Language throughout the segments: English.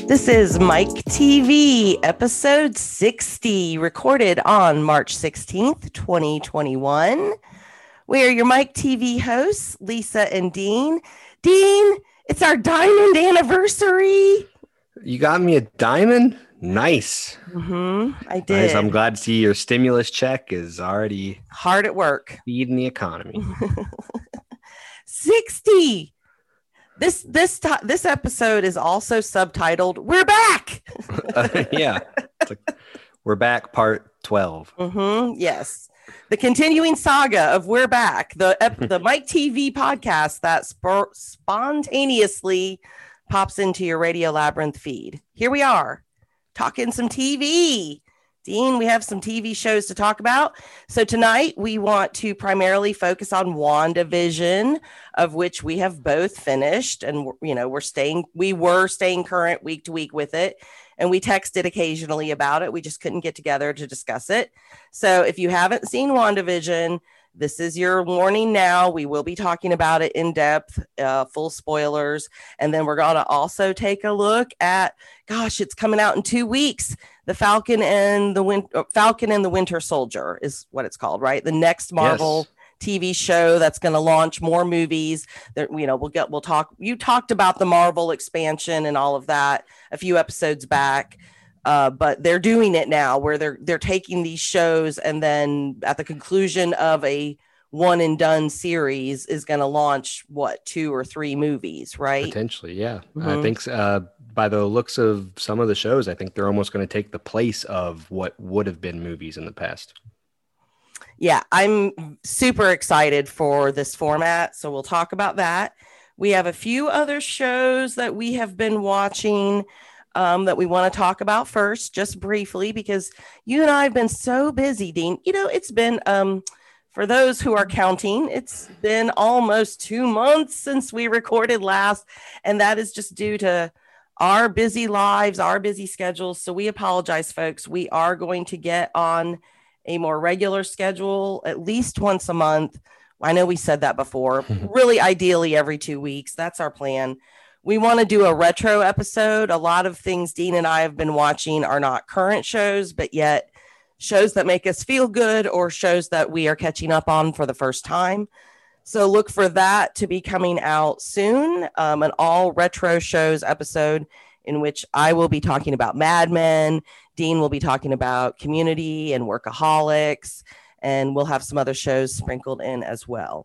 This is Mike TV, episode 60, recorded on March 16th, 2021. We are your Mike TV hosts, Lisa and Dean. Dean, it's our diamond anniversary. You got me a diamond? Nice. I did. Nice. I'm glad to see your stimulus check is already hard at work. Feeding the economy. 60. This episode is also subtitled "We're Back." Yeah, it's like, we're back, part 12. Yes, the continuing saga of "We're Back," the Mike TV podcast that spontaneously pops into your Radio Labyrinth feed. Here we are, talking some TV. Dean, we have some TV shows to talk about. So tonight we want to primarily focus on WandaVision, of which we have both finished, and we were staying current week to week with it, and we texted occasionally about it. We just couldn't get together to discuss it. So if you haven't seen WandaVision, this is your warning now. We will be talking about it in depth, full spoilers. And then we're going to also take a look at, it's coming out in 2 weeks. The Falcon and the Winter Soldier is what it's called, right? The next Marvel TV show that's going to launch more movies. We'll talk. You talked about the Marvel expansion and all of that a few episodes back. But they're doing it now where they're taking these shows, and then at the conclusion of a one and done series is going to launch 2 or 3 movies, right? Potentially, yeah. I think by the looks of some of the shows, I think they're almost going to take the place of what would have been movies in the past. Yeah, I'm super excited for this format, so we'll talk about that. We have a few other shows that we have been watching that we want to talk about first, just briefly, because you and I have been so busy, Dean. It's been, for those who are counting, it's been almost 2 months since we recorded last, and that is just due to our busy lives, our busy schedules. So we apologize, folks. We are going to get on a more regular schedule, at least once a month. I know we said that before, really ideally every 2 weeks. That's our plan. We want to do a retro episode. A lot of things Dean and I have been watching are not current shows, but yet shows that make us feel good or shows that we are catching up on for the first time. So look for that to be coming out soon. An all retro shows episode in which I will be talking about Mad Men. Dean will be talking about Community and Workaholics, and we'll have some other shows sprinkled in as well.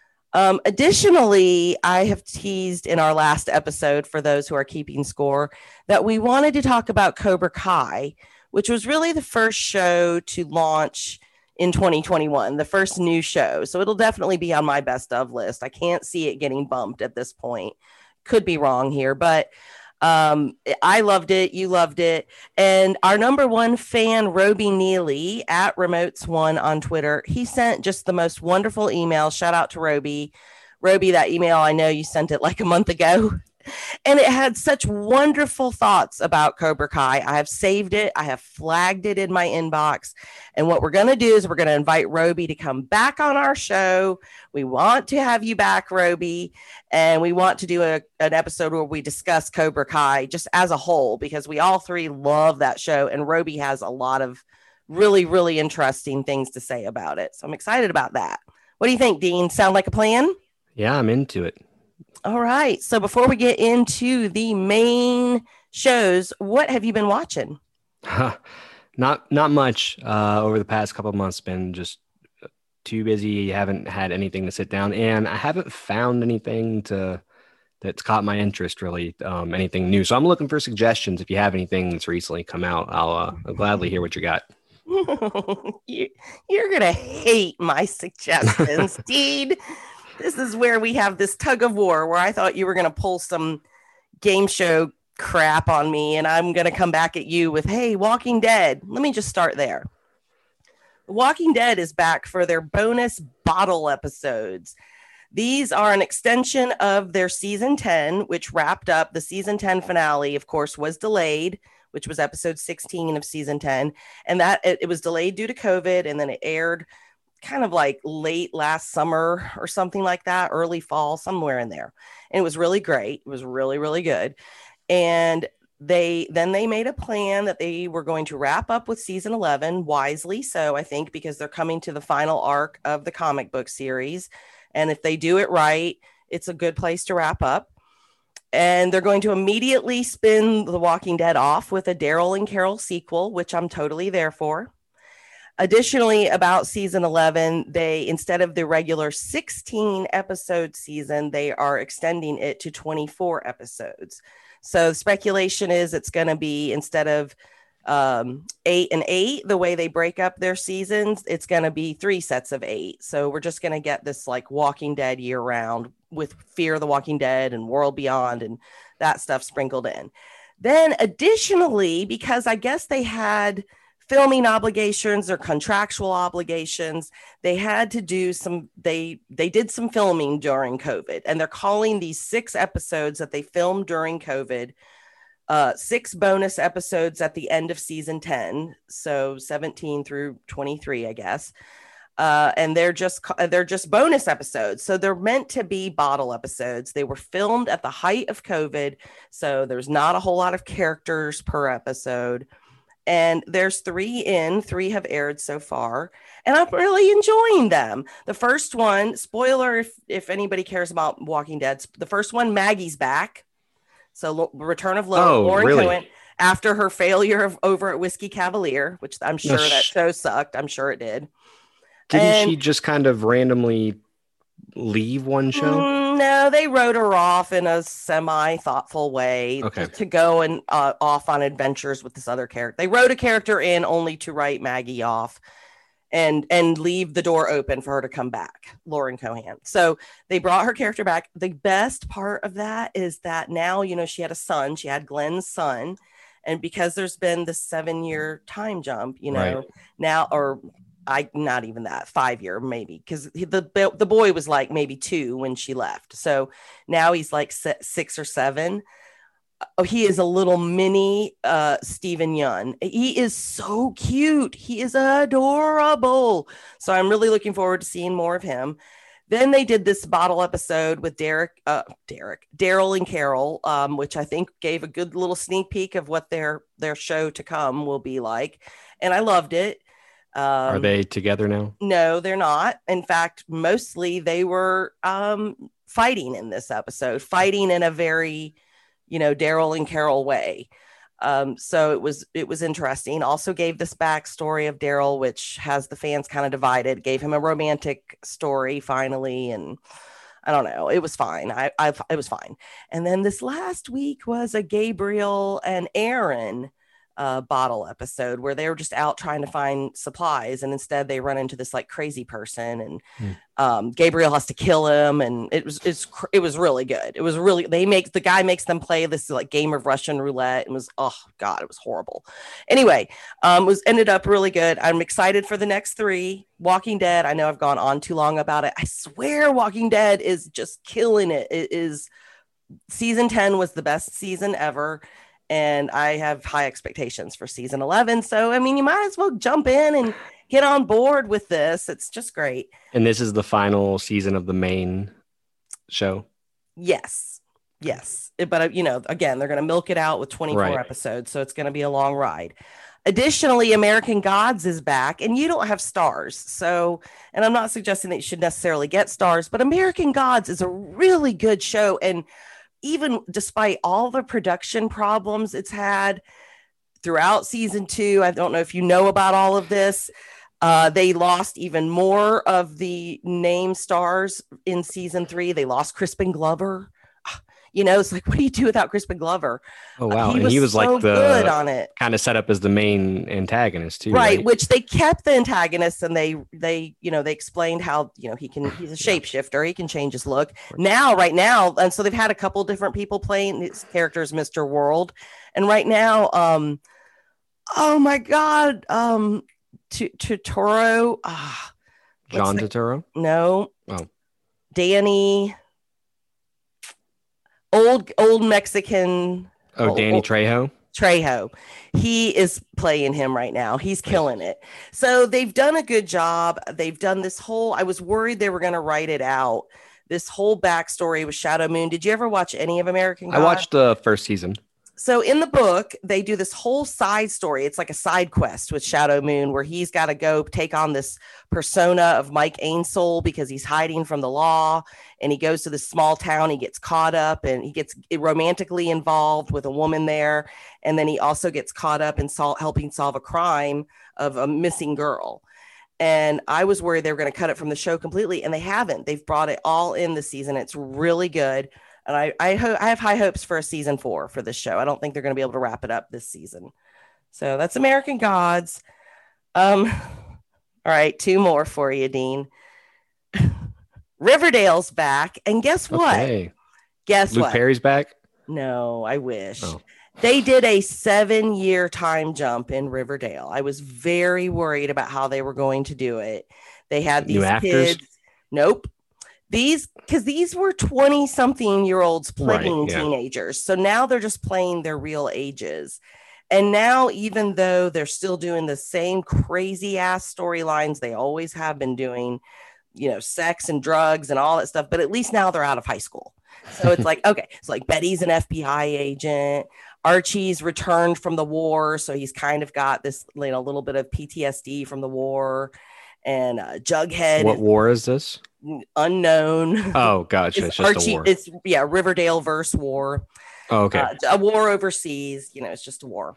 Additionally, I have teased in our last episode, for those who are keeping score, that we wanted to talk about Cobra Kai, which was really the first show to launch in 2021, the first new show. So it'll definitely be on my best of list. I can't see it getting bumped at this point. Could be wrong here, but I loved it. You loved it. And our number one fan, Roby Neely at Remotes1 on Twitter, he sent just the most wonderful email. Shout out to Roby. Roby, that email, I know you sent it like a month ago. And it had such wonderful thoughts about Cobra Kai. I have saved it. I have flagged it in my inbox. And what we're going to do is we're going to invite Roby to come back on our show. We want to have you back, Roby. And we want to do an episode where we discuss Cobra Kai just as a whole, because we all three love that show. And Roby has a lot of really, really interesting things to say about it. So I'm excited about that. What do you think, Dean? Sound like a plan? Yeah, I'm into it. All right. So before we get into the main shows, what have you been watching? Not much over the past couple of months. Been just too busy. Haven't had anything to sit down, and I haven't found anything that's caught my interest, really, anything new. So I'm looking for suggestions. If you have anything that's recently come out, I'll gladly hear what you got. You're gonna hate my suggestions, Dean. This is where we have this tug of war, where I thought you were going to pull some game show crap on me, and I'm going to come back at you with, hey, Walking Dead. Let me just start there. Walking Dead is back for their bonus bottle episodes. These are an extension of their season 10, which wrapped up. The season 10 finale, of course, was delayed, which was episode 16 of season 10. And that it was delayed due to COVID, and then it aired kind of like late last summer or something like that, early fall, somewhere in there. And it was really great. It was really, really good. And they made a plan that they were going to wrap up with season 11, wisely so, I think, because they're coming to the final arc of the comic book series. And if they do it right, it's a good place to wrap up. And they're going to immediately spin The Walking Dead off with a Daryl and Carol sequel, which I'm totally there for. Additionally, about season 11, they, instead of the regular 16 episode season, they are extending it to 24 episodes. So speculation is it's going to be, instead of 8 and 8, the way they break up their seasons, it's going to be 3 sets of 8. So we're just going to get this like Walking Dead year round with Fear the Walking Dead and World Beyond and that stuff sprinkled in. Then additionally, because I guess they had filming obligations or contractual obligations, they had to do some, they did some filming during COVID, and they're calling these 6 episodes that they filmed during COVID 6 bonus episodes at the end of season 10, so 17 through 23, I guess. And they're just bonus episodes, so they're meant to be bottle episodes. They were filmed at the height of COVID, so there's not a whole lot of characters per episode. And there's 3 have aired so far, and I'm really enjoying them. The first one, spoiler if anybody cares about Walking Dead, the first one, Maggie's back. So Return of Lauren really? Cohen, after her failure over at Whiskey Cavalier, which I'm sure that show sucked. I'm sure it did. Didn't she just kind of randomly leave one show? No, they wrote her off in a semi-thoughtful way to go and off on adventures with this other character. They wrote a character in only to write Maggie off and leave the door open for her to come back, Lauren Cohan. So they brought her character back. The best part of that is that now, she had a son. She had Glenn's son. And because there's been the 7-year time jump, right. now, or not even that, 5-year maybe, because the boy was like maybe 2 when she left. So now he's like 6 or 7. Oh, he is a little mini Steven Yeun. He is so cute. He is adorable. So I'm really looking forward to seeing more of him. Then they did this bottle episode with Daryl and Carol, which I think gave a good little sneak peek of what their show to come will be like. And I loved it. Are they together now? No, they're not. In fact, mostly they were fighting in this episode, fighting in a very, Daryl and Carol way. So it was interesting. Also gave this backstory of Daryl, which has the fans kind of divided, gave him a romantic story finally. And I don't know, it was fine. It was fine. And then this last week was a Gabriel and Aaron bottle episode where they were just out trying to find supplies, and instead they run into this like crazy person, and Gabriel has to kill him, and it was really good. It was really, the guy makes them play this like game of Russian roulette, and was, oh god, it was horrible. Anyway, ended up really good. I'm excited for the next 3. Walking Dead, I know I've gone on too long about it. I swear Walking Dead is just killing it. It is, season 10 was the best season ever. And I have high expectations for season 11. So, I mean, you might as well jump in and get on board with this. It's just great. And this is the final season of the main show? Yes. But, again, they're going to milk it out with 24 episodes. So it's going to be a long ride. Additionally, American Gods is back, and you don't have stars. So, and I'm not suggesting that you should necessarily get stars, but American Gods is a really good show. And even despite all the production problems it's had throughout season 2, I don't know if you know about all of this. They lost even more of the name stars in season 3. They lost Crispin Glover. It's like, what do you do without Crispin Glover? Oh, wow. He was so like good on it. Kind of set up as the main antagonist too. Right. Which they kept the antagonist, and they explained how, he's a shapeshifter. He can change his look right now. And so they've had a couple different people playing his characters, Mr. World. And right now, oh my God, Turturro. John Turturro? No. Oh. Danny. Old Mexican. Oh, Danny Trejo. He is playing him right now. He's killing it. So they've done a good job. They've done this whole, I was worried they were going to write it out. This whole backstory with Shadow Moon. Did you ever watch any of American Gods? I watched the first season. So in the book, they do this whole side story. It's like a side quest with Shadow Moon where he's got to go take on this persona of Mike Ainsole because he's hiding from the law. And he goes to this small town. He gets caught up and he gets romantically involved with a woman there. And then he also gets caught up in helping solve a crime of a missing girl. And I was worried they were going to cut it from the show completely. And they haven't. They've brought it all in this season. It's really good. And I have high hopes for a season 4 for this show. I don't think they're going to be able to wrap it up this season. So that's American Gods. All right, 2 more for you, Dean. Riverdale's back. And guess what? Okay. Guess Luke what? Perry's back? No, I wish. Oh. They did a 7-year time jump in Riverdale. I was very worried about how they were going to do it. They had these new actors? kids. Nope. These were 20-something-year-olds playing teenagers. So now they're just playing their real ages. And now, even though they're still doing the same crazy ass storylines they always have been doing, sex and drugs and all that stuff, but at least now they're out of high school. So it's like, okay, it's like Betty's an FBI agent. Archie's returned from the war. So he's kind of got this, little bit of PTSD from the war. And Jughead. What war is this? Unknown. Oh, gotcha. It's just Archie, a war. It's Riverdale verse war. Oh, okay. A war overseas. It's just a war.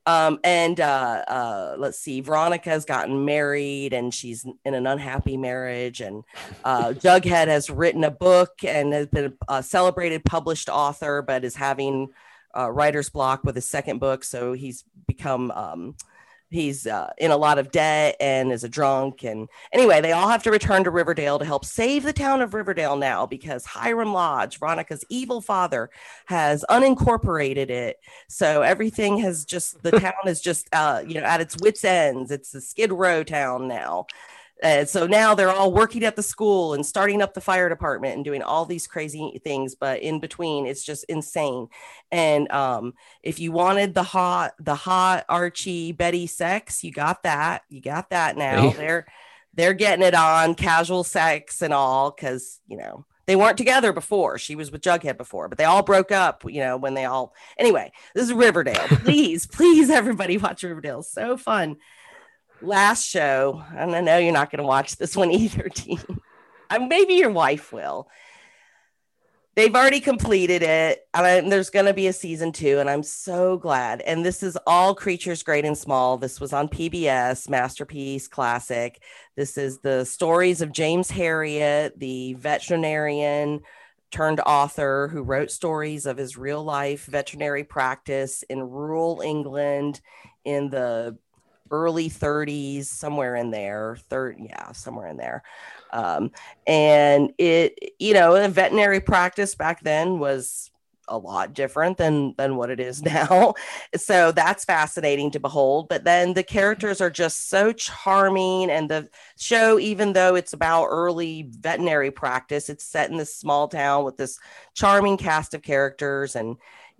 Let's see. Veronica's gotten married and she's in an unhappy marriage. And Jughead has written a book and has been a celebrated published author, but is having writer's block with his second book. So he's become he's in a lot of debt and is a drunk. And anyway, they all have to return to Riverdale to help save the town of Riverdale now because Hiram Lodge, Veronica's evil father, has unincorporated it. So everything has just, the town is just, at its wit's ends. It's a Skid Row town now. So now they're all working at the school and starting up the fire department and doing all these crazy things. But in between, it's just insane. And if you wanted the hot Archie Betty sex, you got that. You got that now. Hey. They're getting it on, casual sex and all, because they weren't together before. She was with Jughead before, but they all broke up. When they all. Anyway, this is Riverdale. Please, everybody watch Riverdale. It's so fun. Last show, and I know you're not going to watch this one either, Dean. Maybe your wife will. They've already completed it, and there's going to be a season 2, and I'm so glad. And this is All Creatures Great and Small. This was on PBS, Masterpiece Classic. This is the stories of James Herriot, the veterinarian turned author who wrote stories of his real life veterinary practice in rural England in the early 30s, somewhere in there, somewhere in there. And it, a veterinary practice back then was a lot different than what it is now. So that's fascinating to behold. But then the characters are just so charming. And the show, even though it's about early veterinary practice, it's set in this small town with this charming cast of characters. And,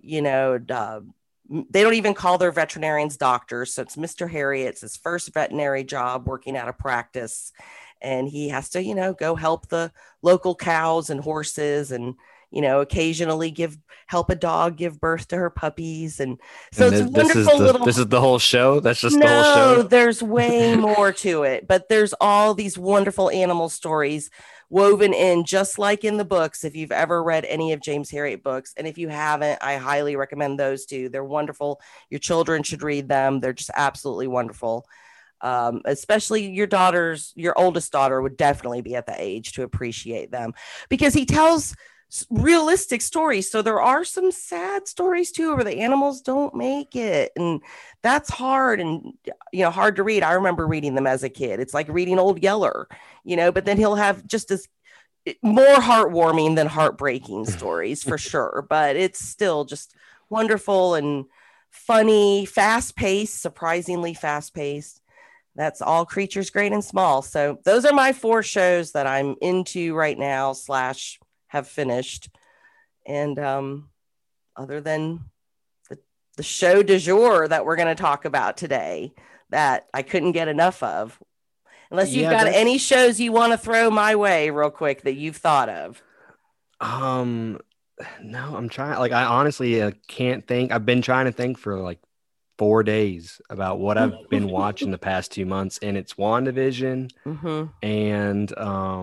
they don't even call their veterinarians doctors. So it's Mr. Herriot's his first veterinary job working out of practice. And he has to, go help the local cows and horses and, occasionally help a dog give birth to her puppies. And so it's wonderful. This is the whole show. That's just the whole show. No, there's way more to it, but there's all these wonderful animal stories woven in, just like in the books. If you've ever read any of James Herriot books, and if you haven't, I highly recommend those two. They're wonderful. Your children should read them. They're just absolutely wonderful. Especially your oldest daughter would definitely be at the age to appreciate them because he tells realistic stories. So there are some sad stories too, where the animals don't make it. And that's hard and, hard to read. I remember reading them as a kid. It's like reading Old Yeller, but then he'll have just as more heartwarming than heartbreaking stories for sure. But it's still just wonderful and funny, fast paced, surprisingly fast paced. That's All Creatures Great and Small. So those are my 4 shows that I'm into right now / have finished. And other than the show du jour that we're going to talk about today that I couldn't get enough of, unless you've got any shows you want to throw my way real quick that you've thought of. No, I'm trying. Like, I honestly can't think. I've been trying to think for like 4 days about what I've been watching the past 2 months, and it's WandaVision, Mm-hmm. and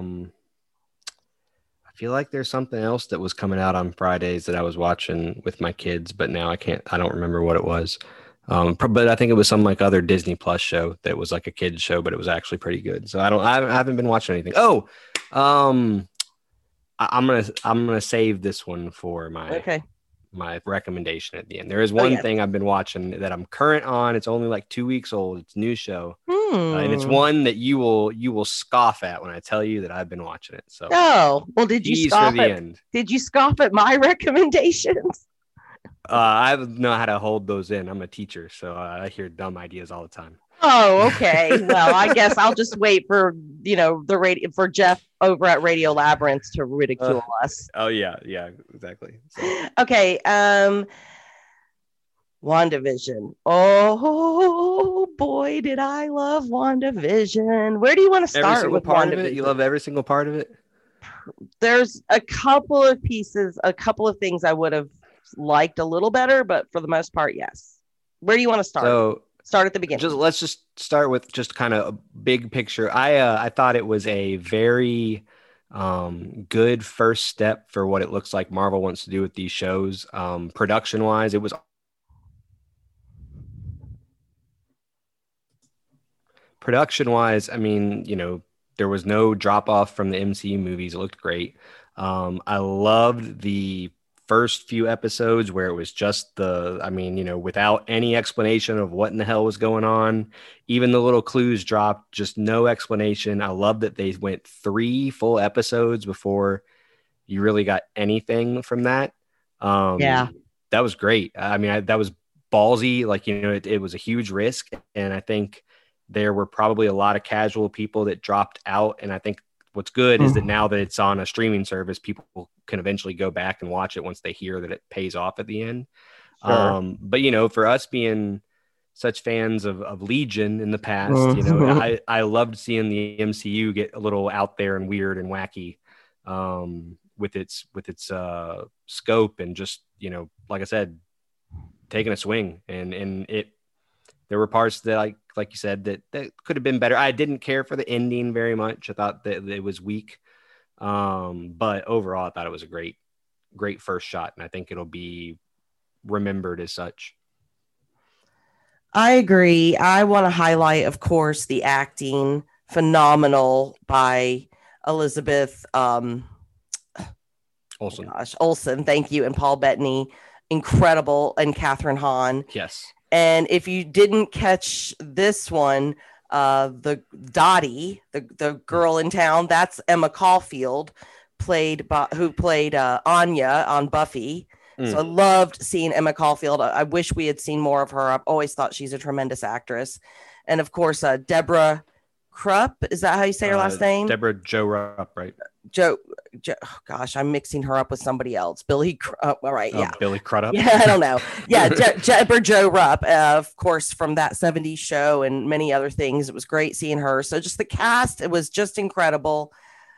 I feel like there's something else that was coming out on Fridays that I was watching with my kids, but now I can't. I don't remember what it was. But I think it was some like other Disney Plus show that was like a kids show, but it was actually pretty good. So I haven't been watching anything. Oh, um, I'm gonna save this one for Okay. my recommendation at the end. There is Oh one yeah. thing I've been watching that I'm current on. It's only like 2 weeks old. It's a new show, and it's Hmm. one that you will scoff at when I tell you that I've been watching it. So Oh, well, tease for the end. did you scoff at my recommendations? I know how to hold those in. I'm a teacher, so I hear dumb ideas all the time. Oh, okay. Well, I guess I'll just wait for, the radio for Jeff over at Radio Labyrinth to ridicule us. Oh yeah, exactly. So. Okay. WandaVision. Oh boy, did I love WandaVision. Where do you want to Every start single with part of it. WandaVision? You love every single part of it. There's a couple of pieces, a couple of things I would have liked a little better, but for the most part, yes. Where do you want to start? So Start at the beginning. let's just start with just kind of a big picture. I thought it was a very good first step for what it looks like Marvel wants to do with these shows. Production wise, it was production wise. I mean, there was no drop off from the MCU movies. It looked great. I loved the first few episodes where it was just without any explanation of what in the hell was going on. Even the little clues dropped, just no explanation. I love that they went 3 full episodes before you really got anything from that. Yeah. That was great. I mean, that was ballsy. Like, it was a huge risk. And I think there were probably a lot of casual people that dropped out. And I think what's good is that now that it's on a streaming service, people can eventually go back and watch it once they hear that it pays off at the end. Sure. But for us being such fans of Legion in the past, I loved seeing the MCU get a little out there and weird and wacky with its scope and just, like I said, taking a swing. And there were parts that like you said, that could have been better. I didn't care for the ending very much. I thought that it was weak. But overall, I thought it was a great first shot. And I think it'll be remembered as such. I agree. I want to highlight, of course, the acting phenomenal by Elizabeth Olsen. Thank you. And Paul Bettany. Incredible. And Catherine Hahn. Yes. And if you didn't catch this one, the Dottie, the girl in town, that's Emma Caulfield, who played Anya on Buffy. So I loved seeing Emma Caulfield. I wish we had seen more of her. I've always thought she's a tremendous actress. And of course, Deborah Krupp, is that how you say her last name? Deborah Jo Rupp, right? Joe, oh gosh, I'm mixing her up with somebody else. Billy, all right, yeah. Billy Crudup. Yeah, I don't know. Yeah, Deborah Jo Rupp, of course, from that 70s show and many other things. It was great seeing her. So just the cast, it was just incredible.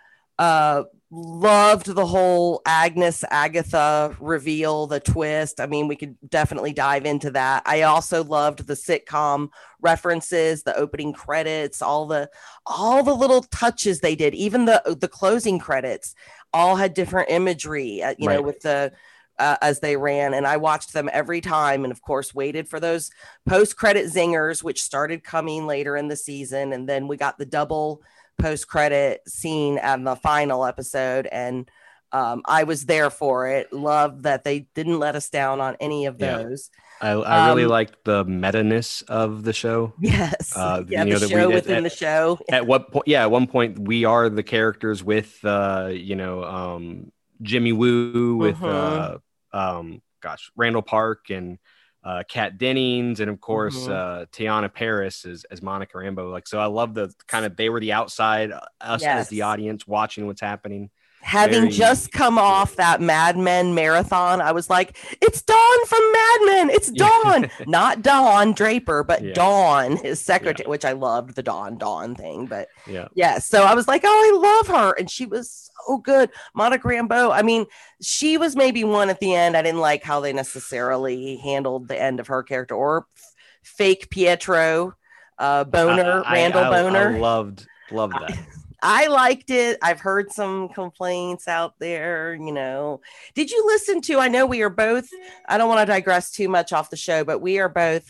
Loved the whole Agnes Agatha reveal, the twist. I mean, we could definitely dive into that. I also loved the sitcom references, the opening credits, all the little touches they did. Even the closing credits all had different imagery, right, with the as they ran, and I watched them every time, and of course waited for those post-credit zingers, which started coming later in the season, and then we got the double post-credit scene at the final episode, and I was there for it. Love that they didn't let us down on any of those. I really liked the meta-ness of the show. Yes. The show within the show. At one point we are the characters with Jimmy Woo, with Randall Park and Kat Dennings, and of course Teyonah Parris as Monica Rambeau. So I love the kind of, they were the outside, us as the audience watching what's happening. Having just come off that Mad Men marathon, I was like, it's Dawn from Mad Men. It's Dawn, not Dawn Draper, but Dawn, his secretary, which I loved the Dawn thing. But yeah, so I was like, oh, I love her. And she was so good. Monica Rambeau. I mean, she was maybe one at the end. I didn't like how they necessarily handled the end of her character or fake Pietro Boner, Randall Boner. I loved that. I liked it. I've heard some complaints out there, you know. Did you listen to, I know we are both, I don't want to digress too much off the show, but we are both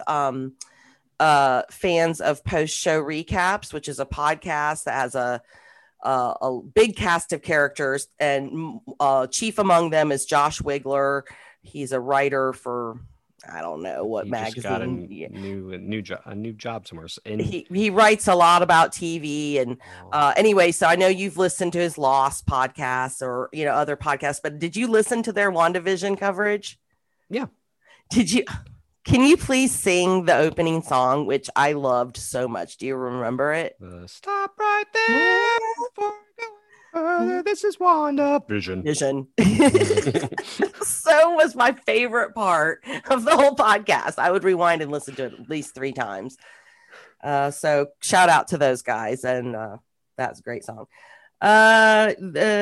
fans of Post Show Recaps, which is a podcast that has a big cast of characters, and chief among them is Josh Wigler. He's a writer for, I don't know what magazine. Just got a new job somewhere. He writes a lot about TV, and anyway, so I know you've listened to his Lost podcast or other podcasts, but did you listen to their WandaVision coverage? Yeah. Did you? Can you please sing the opening song, which I loved so much? Do you remember it? Stop right there before going. This is WandaVision. So was my favorite part of the whole podcast. I would rewind and listen to it at least 3 times. So shout out to those guys, and that's a great song. I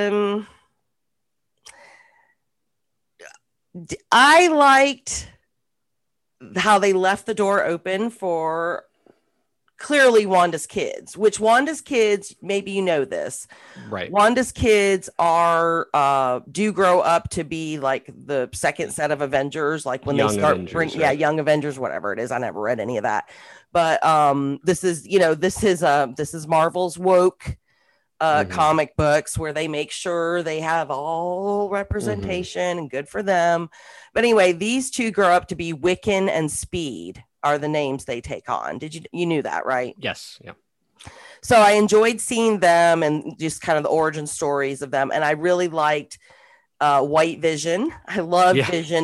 liked how they left the door open for clearly Wanda's kids, which Wanda's kids, maybe you know this, right? Wanda's kids are do grow up to be like the second set of Avengers, like when young they start Avengers, Young Avengers, whatever it is. I never read any of that, but this is Marvel's woke comic books where they make sure they have all representation, and good for them. But anyway, these two grow up to be Wiccan and Speed are the names they take on. You knew that, right? Yes. Yeah. So I enjoyed seeing them and just kind of the origin stories of them. And I really liked White Vision. I love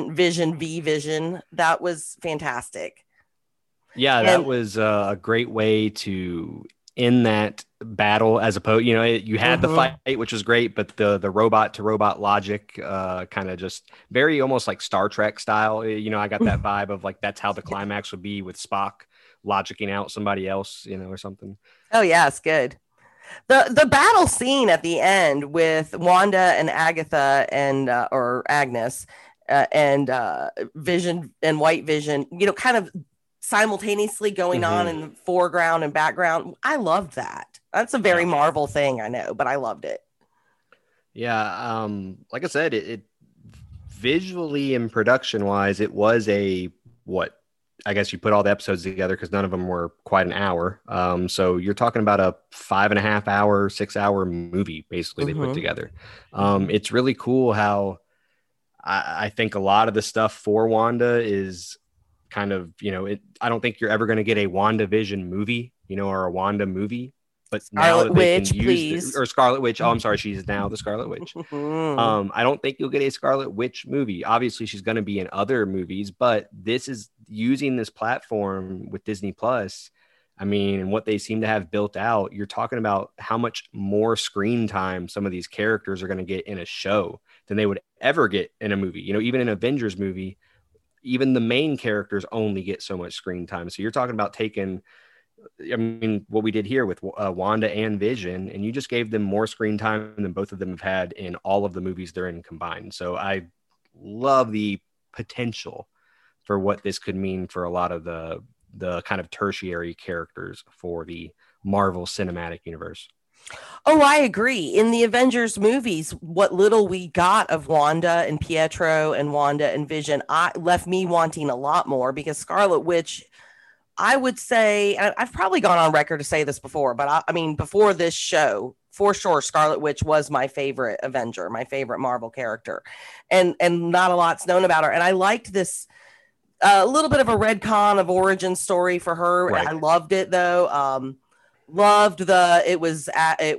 Vision. That was fantastic. Yeah, that was a great way to end that battle, as opposed, you had the fight, which was great, but the robot to robot logic kind of just very almost like Star Trek style. I got that vibe of like that's how the climax would be, with Spock logicking out somebody else, or something. Oh yeah, it's good. The battle scene at the end with Wanda and Agatha and or Agnes and Vision and White Vision, kind of simultaneously going on in the foreground and background. I loved that. That's a very Marvel thing, I know, but I loved it. Yeah, like I said, it visually and production wise, it was I guess you put all the episodes together because none of them were quite an hour. So you're talking about a 5.5 hour, 6 hour movie, basically they put together. It's really cool how I think a lot of the stuff for Wanda is kind of, I don't think you're ever going to get a WandaVision movie, or a Wanda movie. But now that they can use or Scarlet Witch. Oh, I'm sorry. She's now the Scarlet Witch. I don't think you'll get a Scarlet Witch movie. Obviously, she's going to be in other movies, but this is using this platform with Disney Plus. I mean, and what they seem to have built out, you're talking about how much more screen time some of these characters are going to get in a show than they would ever get in a movie. Even an Avengers movie, even the main characters only get so much screen time. So you're talking about taking, what we did here with Wanda and Vision, and you just gave them more screen time than both of them have had in all of the movies they're in combined. So I love the potential for what this could mean for a lot of the kind of tertiary characters for the Marvel Cinematic Universe. Oh, I agree. In the Avengers movies, what little we got of Wanda and Pietro and Wanda and Vision, left me wanting a lot more, because Scarlet Witch, I would say, and I've probably gone on record to say this before, but I mean, before this show, for sure, Scarlet Witch was my favorite Avenger, my favorite Marvel character, and not a lot's known about her. And I liked this a little bit of a retcon of origin story for her. Right. I loved it though. Loved it was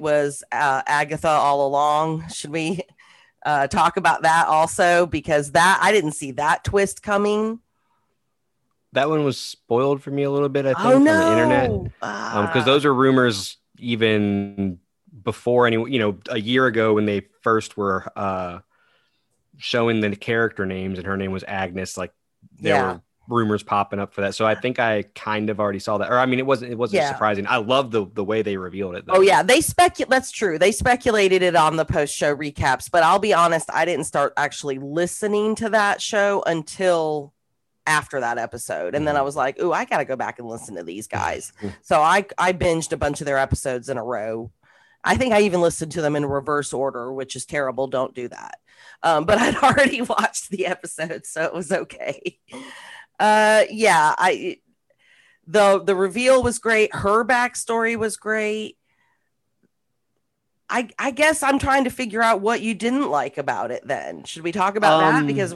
Agatha all along. Should we talk about that also? Because that I didn't see that twist coming. That one was spoiled for me a little bit, I think, on the internet. Because those are rumors even before a year ago when they first were showing the character names and her name was Agnes, like there were rumors popping up for that. So I think I kind of already saw that. Or I mean, it wasn't surprising. I love the way they revealed it though. Oh yeah, that's true. They speculated it on the post-show recaps, but I'll be honest, I didn't start actually listening to that show until after that episode. And then I was like, ooh, I got to go back and listen to these guys. So I binged a bunch of their episodes in a row. I think I even listened to them in reverse order, which is terrible. Don't do that. But I'd already watched the episode, so it was okay. The reveal was great. Her backstory was great. I guess I'm trying to figure out what you didn't like about it then. Should we talk about that? Because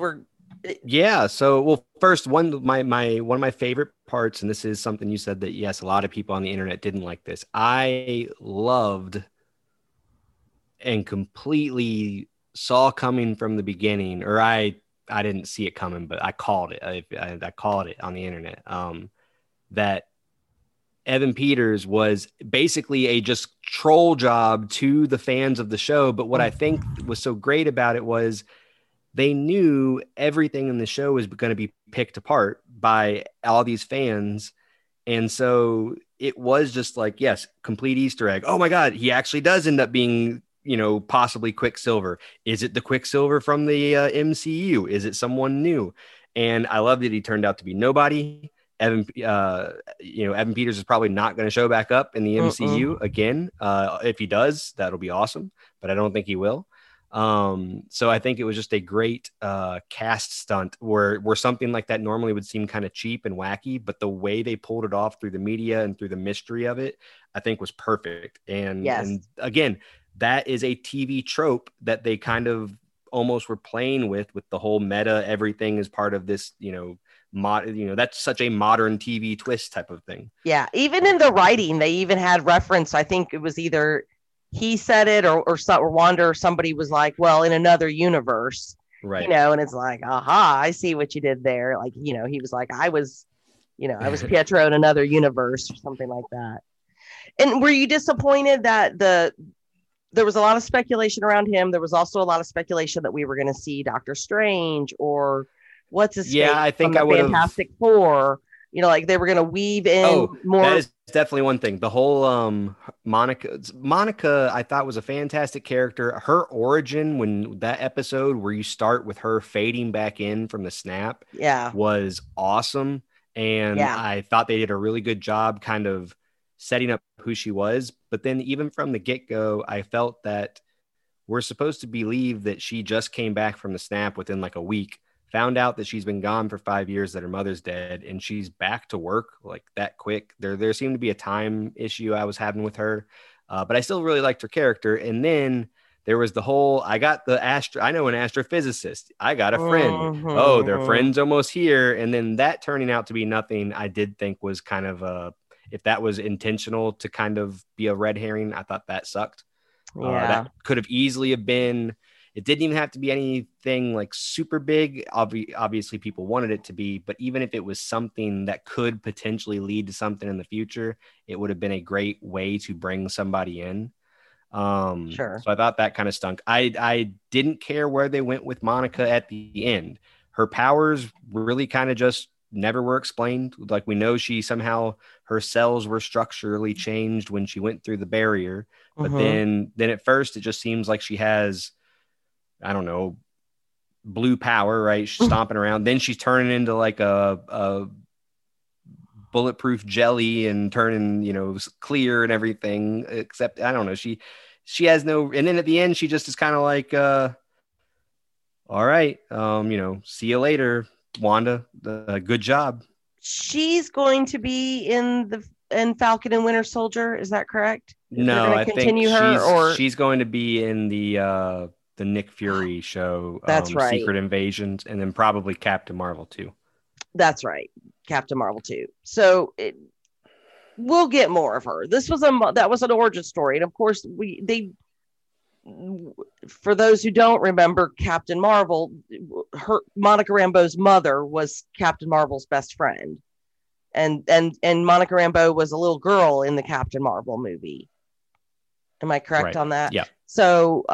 so well, first one of my favorite parts, and this is something you said that yes, a lot of people on the internet didn't like this. I loved and completely saw coming from the beginning, or I didn't see it coming, but I called it. I called it on the internet. That Evan Peters was basically a just troll job to the fans of the show. But what I think was so great about it was they knew everything in the show was going to be picked apart by all these fans. And so it was just like, yes, complete Easter egg. Oh my God, he actually does end up being, possibly Quicksilver. Is it the Quicksilver from the MCU? Is it someone new? And I love that he turned out to be nobody. Evan Peters is probably not going to show back up in the MCU again. If he does, that'll be awesome, but I don't think he will. So I think it was just a great cast stunt where something like that normally would seem kind of cheap and wacky, but the way they pulled it off through the media and through the mystery of it, I think was perfect. And again, that is a TV trope that they kind of almost were playing with the whole meta. Everything is part of this, that's such a modern TV twist type of thing. Yeah. Even in the writing, they even had reference. I think it was either he said it or Wanda or somebody was like, well, in another universe, right. And it's like, aha, I see what you did there. Like, he was like, I was Pietro in another universe or something like that. And were you disappointed that there was a lot of speculation around him? There was also a lot of speculation that we were going to see Doctor Strange or what's his face? I think I would have Fantastic Four. Like they were going to weave in more. That is definitely one thing. The whole Monica, I thought was a fantastic character. Her origin, when that episode where you start with her fading back in from the snap, was awesome. And I thought they did a really good job kind of setting up who she was. But then even from the get-go, I felt that we're supposed to believe that she just came back from the snap within like a week, found out that she's been gone for 5 years, that her mother's dead, and she's back to work like that quick. There seemed to be a time issue I was having with her, but I still really liked her character. And then there was the whole, I know an astrophysicist. I got a friend. Oh, their friend's almost here. And then that turning out to be nothing, I did think was kind of if that was intentional to kind of be a red herring, I thought that sucked. That could have easily have been. It didn't even have to be anything like super big. Obviously, people wanted it to be, but even if it was something that could potentially lead to something in the future, it would have been a great way to bring somebody in. Sure. So I thought that kind of stunk. I didn't care where they went with Monica at the end. Her powers really kind of just never were explained. Like we know her cells were structurally changed when she went through the barrier, but then at first it just seems like she has, I don't know, blue power, right? She's stomping around. Then she's turning into like a bulletproof jelly and turning, clear and everything, except I don't know. She has no, and then at the end, she just is kind of like, all right, see you later, Wanda. Good job. She's going to be in Falcon and Winter Soldier. Is that correct? No, I think she's going to be in the Nick Fury show. That's right. Secret Invasions, and then probably Captain Marvel too. That's right. Captain Marvel too. So we'll get more of her. That was an origin story. And of course for those who don't remember Captain Marvel, Monica Rambeau's mother was Captain Marvel's best friend. And Monica Rambeau was a little girl in the Captain Marvel movie. Am I correct Right. on that? Yeah. So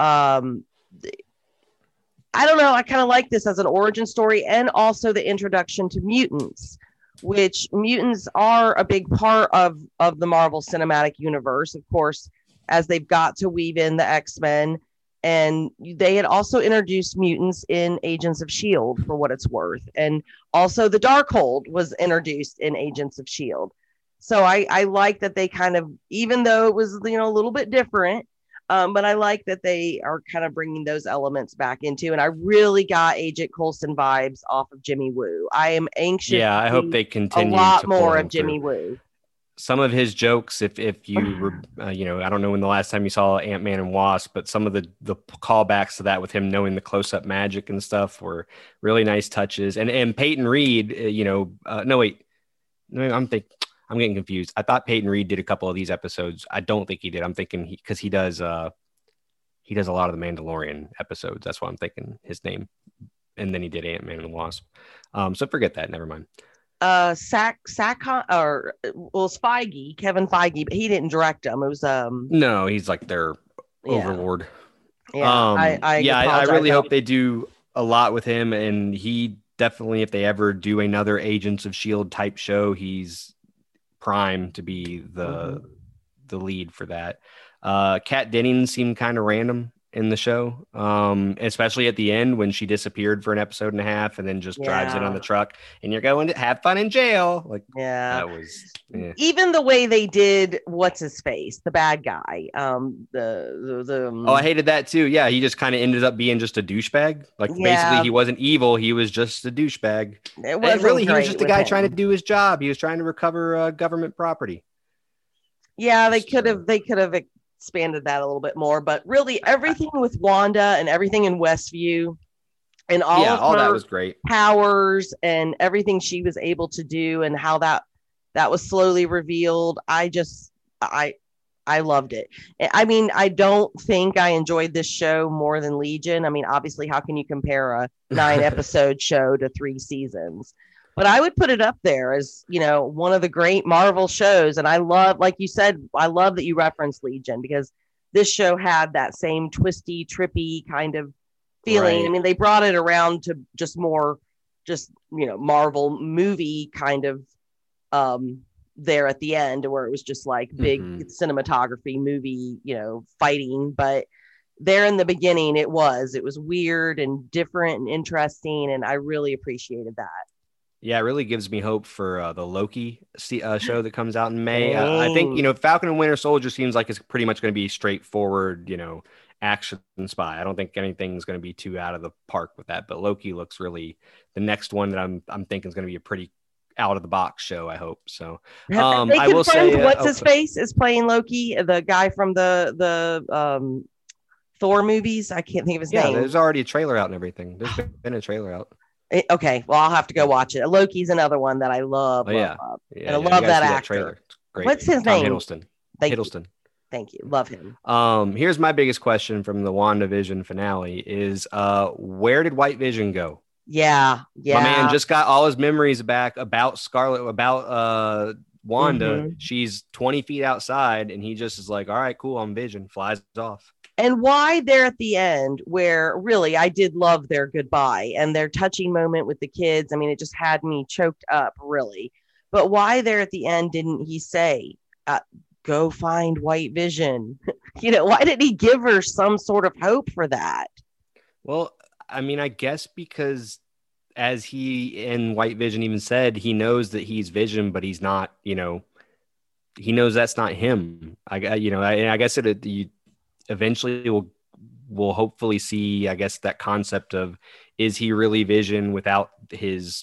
I don't know. I kind of like this as an origin story and also the introduction to mutants, which mutants are a big part of the Marvel Cinematic Universe, of course, as they've got to weave in the X-Men. And they had also introduced mutants in Agents of S.H.I.E.L.D. for what it's worth. And also the Darkhold was introduced in Agents of S.H.I.E.L.D. So I like that they kind of, even though it was, a little bit different, but I like that they are kind of bringing those elements back into, and I really got Agent Coulson vibes off of Jimmy Woo. I am anxious. Yeah, I hope they a continue lot to pull more him of Jimmy through. Woo. Some of his jokes, if you were, I don't know when the last time you saw Ant-Man and Wasp, but some of the callbacks to that with him knowing the close-up magic and stuff were really nice touches. And Peyton Reed, no wait, no, I'm getting confused. I thought Peyton Reed did a couple of these episodes. I don't think he did. I'm thinking because he does a lot of the Mandalorian episodes. That's why I'm thinking his name. And then he did Ant-Man and the Wasp. So forget that. Never mind. It's Feige, Kevin Feige, but he didn't direct them. It was No, he's like their overlord. Yeah, I really hope they do a lot with him, and he definitely, if they ever do another Agents of S.H.I.E.L.D. type show, he's prime to be the lead for that. Kat Dennings seemed kind of random in the show, especially at the end when she disappeared for an episode and a half and then just drives in on the truck and you're going to have fun in jail. Like, that was even the way they did what's his face, the bad guy. I hated that too. Yeah, he just kind of ended up being just a douchebag. Like basically he wasn't evil, he was just a douchebag. He was just a guy trying to do his job. He was trying to recover government property. Yeah, they could have expanded that a little bit more, but really everything with Wanda and everything in Westview and all that was great. Powers and everything she was able to do and how that was slowly revealed. I loved it. I mean, I don't think I enjoyed this show more than Legion. I mean, obviously, how can you compare a 9 episode show to 3 seasons? But I would put it up there as, one of the great Marvel shows. And I love, like you said, I love that you referenced Legion because this show had that same twisty, trippy kind of feeling. Right. I mean, they brought it around to more Marvel movie kind of there at the end where it was just like big cinematography movie, fighting. But there in the beginning, it was weird and different and interesting. And I really appreciated that. Yeah, it really gives me hope for the Loki show that comes out in May. I think, Falcon and Winter Soldier seems like it's pretty much going to be straightforward, action spy. I don't think anything's going to be too out of the park with that. But Loki looks really the next one that I'm thinking is going to be a pretty out of the box show. I hope so. I will say, what's his face is playing Loki, the guy from the Thor movies. I can't think of his name. Yeah, there's already a trailer out and everything. There's been a trailer out. Okay, well, I'll have to go watch it. Loki's another one that I love. And I love that actor. It's great. What's his name? Hiddleston. Thank you. Love him. Here's my biggest question from the WandaVision finale is where did White Vision go? Yeah. My man just got all his memories back about Scarlet, about Wanda. She's 20 feet outside and he just is like, all right, cool, I'm Vision, flies off. And why there at the end where really I did love their goodbye and their touching moment with the kids. I mean, it just had me choked up, really. But why there at the end didn't he say, go find White Vision? Why did he give her some sort of hope for that? Well, I mean, I guess because as he in White Vision even said, he knows that he's Vision, but he's not, he knows that's not him. I guess you eventually we'll hopefully see, I guess, that concept of, is he really Vision without his,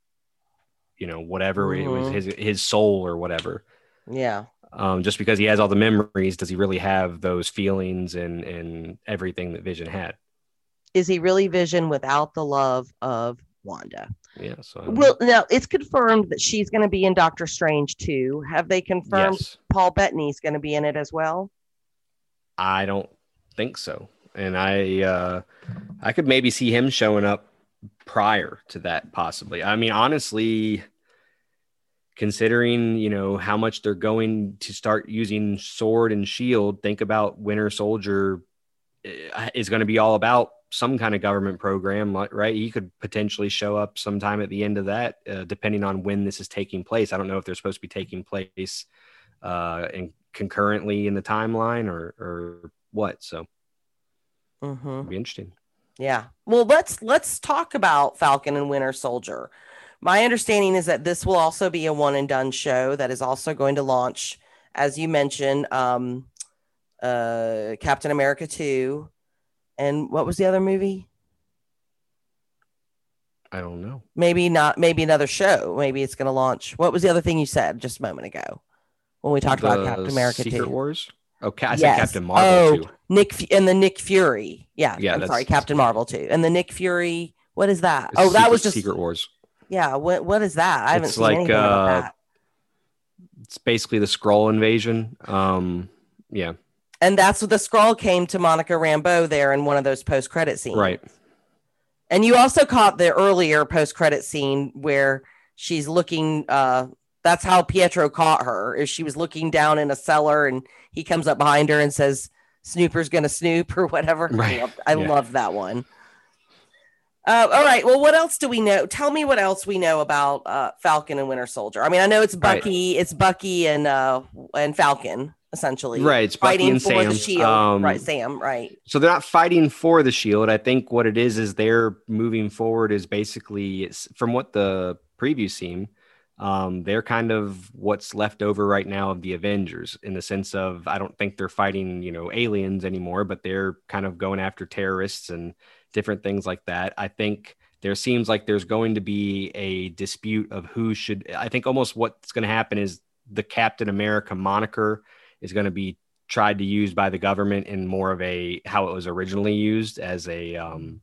whatever it was, his soul or whatever. Yeah. Just because he has all the memories, does he really have those feelings and everything that Vision had? Is he really Vision without the love of Wanda? Yeah. So well, now it's confirmed that she's going to be in Doctor Strange too. Have they confirmed Paul Bettany's going to be in it as well? I don't think so. And I could maybe see him showing up prior to that, possibly. I mean, honestly, considering, how much they're going to start using sword and shield, think about Winter Soldier is going to be all about some kind of government program, right? He could potentially show up sometime at the end of that, depending on when this is taking place. I don't know if they're supposed to be taking place and concurrently in the timeline or what. So it'll be interesting. Yeah. Well, let's talk about Falcon and Winter Soldier. My understanding is that this will also be a one and done show that is also going to launch, as you mentioned, Captain America 2. And what was the other movie? I don't know. Maybe not. Maybe another show. Maybe it's going to launch. What was the other thing you said just a moment ago when we talked about Captain America 2? Secret Wars? Okay, I said Captain Marvel 2. The Nick Fury. Yeah, I'm sorry, Captain Marvel 2. And the Nick Fury, what is that? That was just Secret Wars. Yeah, what is that? I haven't seen anything about that. It's basically the Skrull invasion. Yeah. And that's what the Skrull came to Monica Rambeau there in one of those post-credit scenes. Right. And you also caught the earlier post-credit scene where she's looking, that's how Pietro caught her, is she was looking down in a cellar and he comes up behind her and says, Snooper's going to snoop or whatever. Right. I love that one. All right. Well, what else do we know? Tell me what else we know about Falcon and Winter Soldier. I mean, I know it's Bucky. Right. It's Bucky and Falcon, essentially. Right. It's Bucky and Sam. The shield. Right. Sam. Right. So they're not fighting for the shield. I think what it is they're moving forward is basically, from what the preview seemed, they're kind of what's left over right now of the Avengers, in the sense of, I don't think they're fighting, aliens anymore, but they're kind of going after terrorists and different things like that. I think there seems like there's going to be a dispute of I think almost what's going to happen is the Captain America moniker is going to be tried to use by the government in more of how it was originally used, as a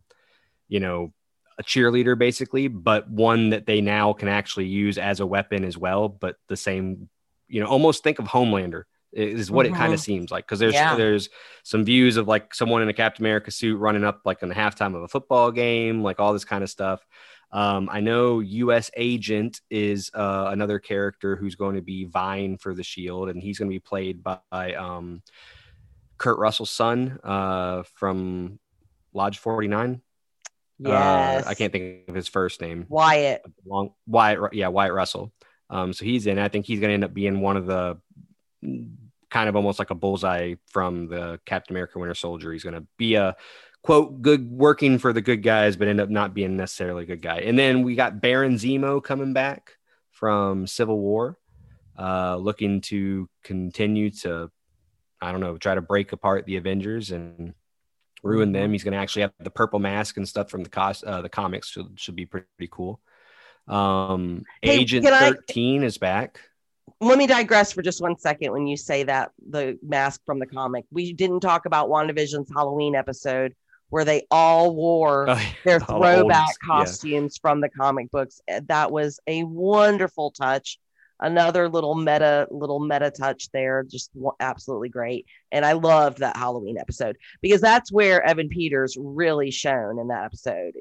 cheerleader basically, but one that they now can actually use as a weapon as well. But the same, almost think of Homelander is what it kind of seems like, because there's some views of like someone in a Captain America suit running up like in the halftime of a football game, like all this kind of stuff. I know U.S. Agent is another character who's going to be vying for the shield, and he's going to be played by Kurt Russell's son from Lodge 49. Yes. I can't think of his first name. Wyatt. Wyatt Russell. So he's in. I think he's going to end up being one of the kind of almost like a bullseye from the Captain America Winter Soldier. He's going to be a quote good working for the good guys, but end up not being necessarily a good guy. And then we got Baron Zemo coming back from Civil War, looking to continue to, try to break apart the Avengers and ruin them. He's going to actually have the purple mask and stuff from the comics. Should be pretty cool. Agent 13 is back. Let me digress for just 1 second. When you say that, the mask from the comic, we didn't talk about WandaVision's Halloween episode where they all wore their throwback costumes from the comic books. That was a wonderful touch. Another little meta touch there. Just absolutely great. And I loved that Halloween episode because that's where Evan Peters really shone in that episode.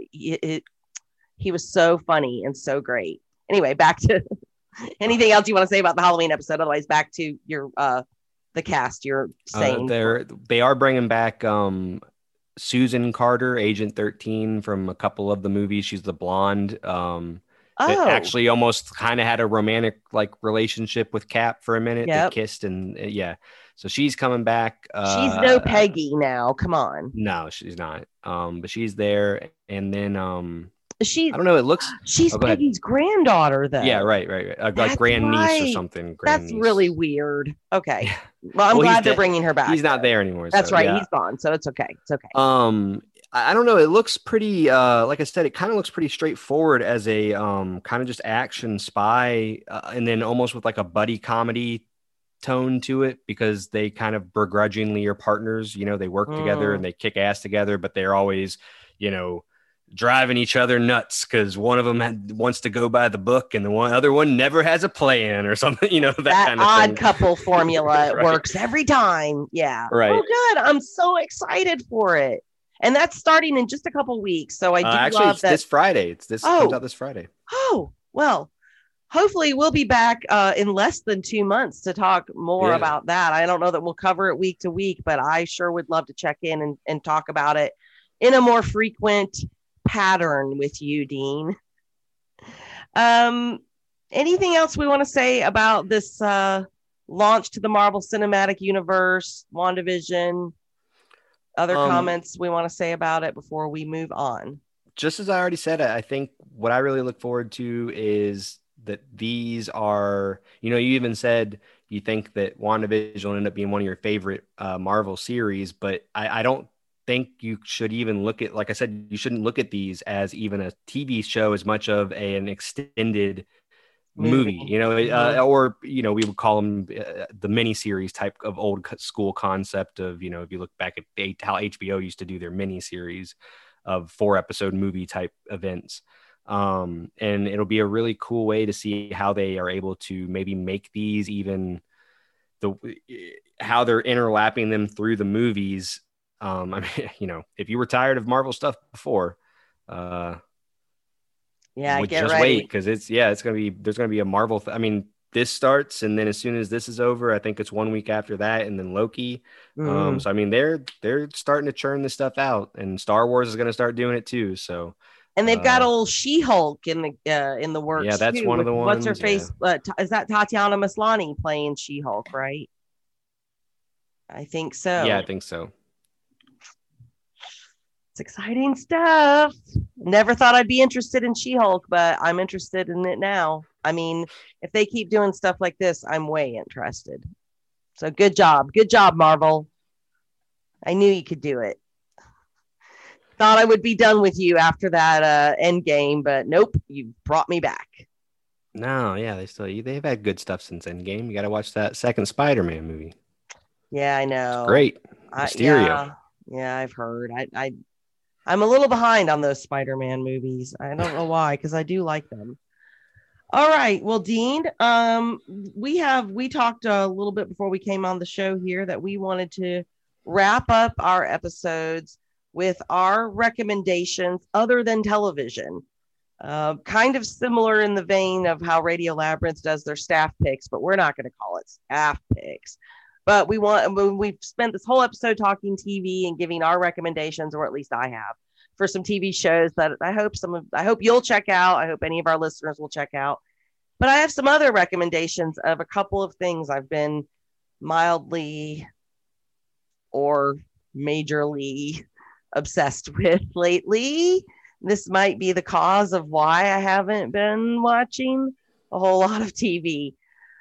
He was so funny and so great. Anyway, back to anything else you want to say about the Halloween episode? Otherwise, back to your the cast. You're saying they are bringing back Susan Carter, Agent 13, from a couple of the movies. She's the blonde. That actually almost kind of had a romantic relationship with Cap for a minute. Yep. They kissed and so she's coming back. She's no Peggy now. Come on. No, she's not. But she's there, and then I don't know. It looks she's Peggy's granddaughter, though. Yeah, right. Like grandniece or something. That's really weird. Okay. Well, I'm glad they're bringing her back. He's not there anymore. That's right. Yeah. He's gone, so it's okay. It's okay. I don't know. It looks pretty. Like I said, it kind of looks pretty straightforward as a kind of just action spy, and then almost with like a buddy comedy tone to it, because they kind of begrudgingly are partners. They work together and they kick ass together, but they're always, driving each other nuts because one of them wants to go by the book and the other one never has a plan or something, that kind of odd thing. Couple formula. Right. Works every time. Yeah. Right. Oh, good. I'm so excited for it. And that's starting in just a couple weeks. So I do actually, love it's that. This Friday. Comes out this Friday. Oh, well, hopefully we'll be back in less than 2 months to talk more Yeah. about that. I don't know that we'll cover it week to week, but I sure would love to check in and talk about it in a more frequent pattern with you, Dean. Um, anything else we want to say about this launch to the Marvel Cinematic Universe, WandaVision? Other comments we want to say about it before we move on? Just as I already said, I think what I really look forward to is that these are, you even said you think that WandaVision will end up being one of your favorite Marvel series, but I don't think you should even look at, like I said, you shouldn't look at these as even a TV show as much of an extended movie, or, we would call them the mini series type of old school concept of, if you look back at how HBO used to do their mini series of 4-episode movie type events. And it'll be a really cool way to see how they are able to maybe make these even how they're interlapping them through the movies. I mean, if you were tired of Marvel stuff before, get just ready. wait, because there's gonna be a Marvel. I mean, this starts, and then as soon as this is over, I think it's 1 week after that, and then Loki. So I mean, they're starting to churn this stuff out, and Star Wars is going to start doing it too. So, and they've got old She-Hulk in the works. Yeah, that's too, one of the ones. What's her face? Is that Tatiana Maslany playing She-Hulk? Right? I think so. Yeah, I think so. It's exciting stuff. Never thought I'd be interested in She-Hulk, but I'm interested in it now. I mean, if they keep doing stuff like this, I'm way interested. So good job. Good job, Marvel. I knew you could do it. Thought I would be done with you after that Endgame, but nope, you brought me back. No, yeah, they've had good stuff since Endgame. You got to watch that second Spider-Man movie. Yeah, I know. It's great. Mysterio. Yeah, I've heard. I'm a little behind on those Spider-Man movies. I don't know why, because I do like them. All right. Well, Dean, we talked a little bit before we came on the show here that we wanted to wrap up our episodes with our recommendations other than television. Kind of similar in the vein of how Radio Labyrinth does their staff picks, but we're not going to call it staff picks. But we've spent this whole episode talking TV and giving our recommendations, or at least I have, for some TV shows that I hope you'll check out. I hope any of our listeners will check out. But I have some other recommendations of a couple of things I've been mildly or majorly obsessed with lately. This might be the cause of why I haven't been watching a whole lot of TV.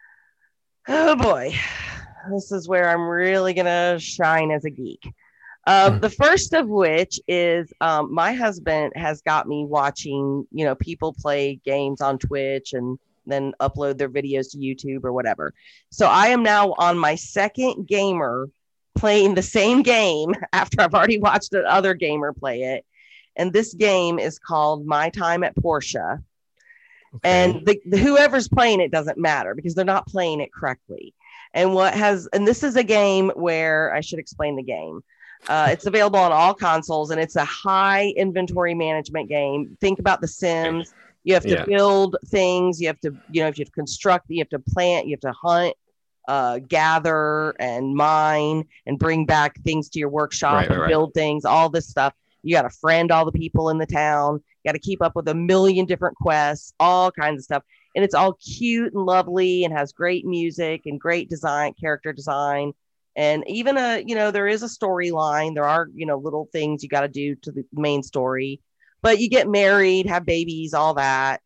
Oh boy. This is where I'm really going to shine as a geek. The first of which is my husband has got me watching, people play games on Twitch and then upload their videos to YouTube or whatever. So I am now on my second gamer playing the same game after I've already watched another gamer play it. And this game is called My Time at Portia. Okay. And whoever's playing it doesn't matter because they're not playing it correctly. And this is a game where I should explain the game. It's available on all consoles and it's a high inventory management game. Think about The Sims. You have to build things. You have to, you have to construct, you have to plant, you have to hunt, gather and mine and bring back things to your workshop and build things, all this stuff. You got to friend all the people in the town. You got to keep up with a million different quests, all kinds of stuff. And it's all cute and lovely and has great music and great design, character design. And even there is a storyline. There are, little things you got to do to the main story, but you get married, have babies, all that.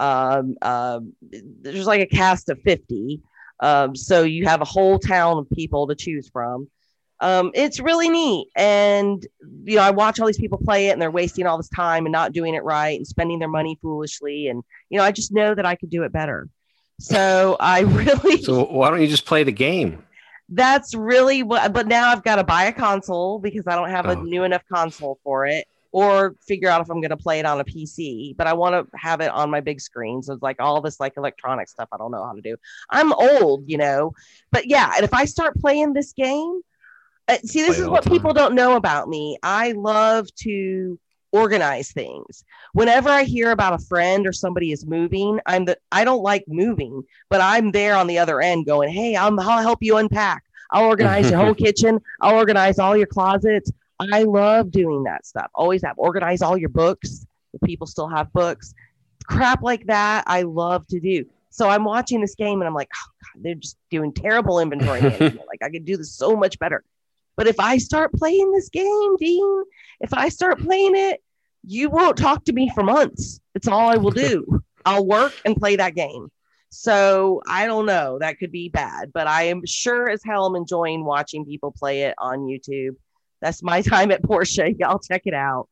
There's like a cast of 50. So you have a whole town of people to choose from. It's really neat. And, I watch all these people play it and they're wasting all this time and not doing it right and spending their money foolishly. And, I just know that I could do it better. So So why don't you just play the game? That's really but now I've got to buy a console because I don't have a new enough console for it, or figure out if I'm going to play it on a PC, but I want to have it on my big screen. So it's like all this like electronic stuff I don't know how to do. I'm old, but yeah. And if I start playing this game, see, this is what people don't know about me. I love to organize things. Whenever I hear about a friend or somebody is moving, I don't like moving, but I'm there on the other end going, hey, I'll help you unpack. I'll organize your whole kitchen. I'll organize all your closets. I love doing that stuff. Always have organize all your books. If people still have books, crap like that, I love to do. So I'm watching this game and I'm like, oh God, they're just doing terrible inventory management. Like I could do this so much better. But if I start playing this game, Dean, if I start playing it, you won't talk to me for months. It's all I will do. I'll work and play that game. So I don't know. That could be bad, but I am sure as hell I'm enjoying watching people play it on YouTube. That's my time at Portia. Y'all check it out.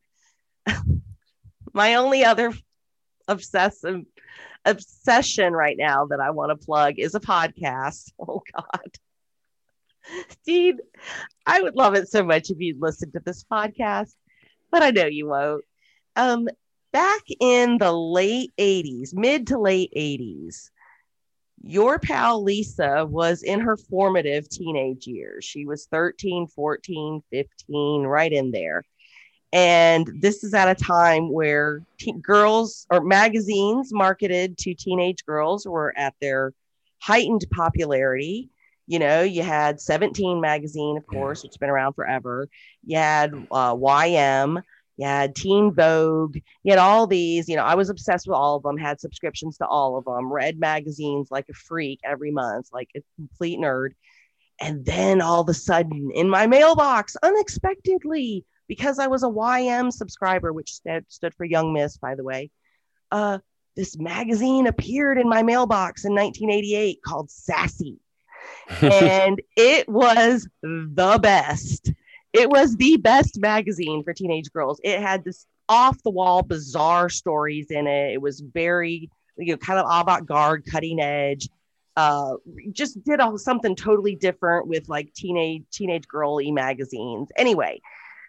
My only other obsession right now that I want to plug is a podcast. Oh God. Steve, I would love it so much if you'd listen to this podcast, but I know you won't. Back in the late 80s, mid to late 80s, your pal Lisa was in her formative teenage years. She was 13, 14, 15, right in there. And this is at a time where girls or magazines marketed to teenage girls were at their heightened popularity. You know, you had 17 magazine, of course, which has been around forever. You had YM, you had Teen Vogue, you had all these. You know, I was obsessed with all of them, had subscriptions to all of them, read magazines like a freak every month, like a complete nerd. And then all of a sudden in my mailbox, unexpectedly, because I was a YM subscriber, which stood for Young Miss, by the way, this magazine appeared in my mailbox in 1988 called Sassy. And it was the best. It was the best magazine for teenage girls. It had this off the wall, bizarre stories in it. It was very, kind of avant-garde, cutting edge. Just did something totally different with like teenage girly magazines. Anyway,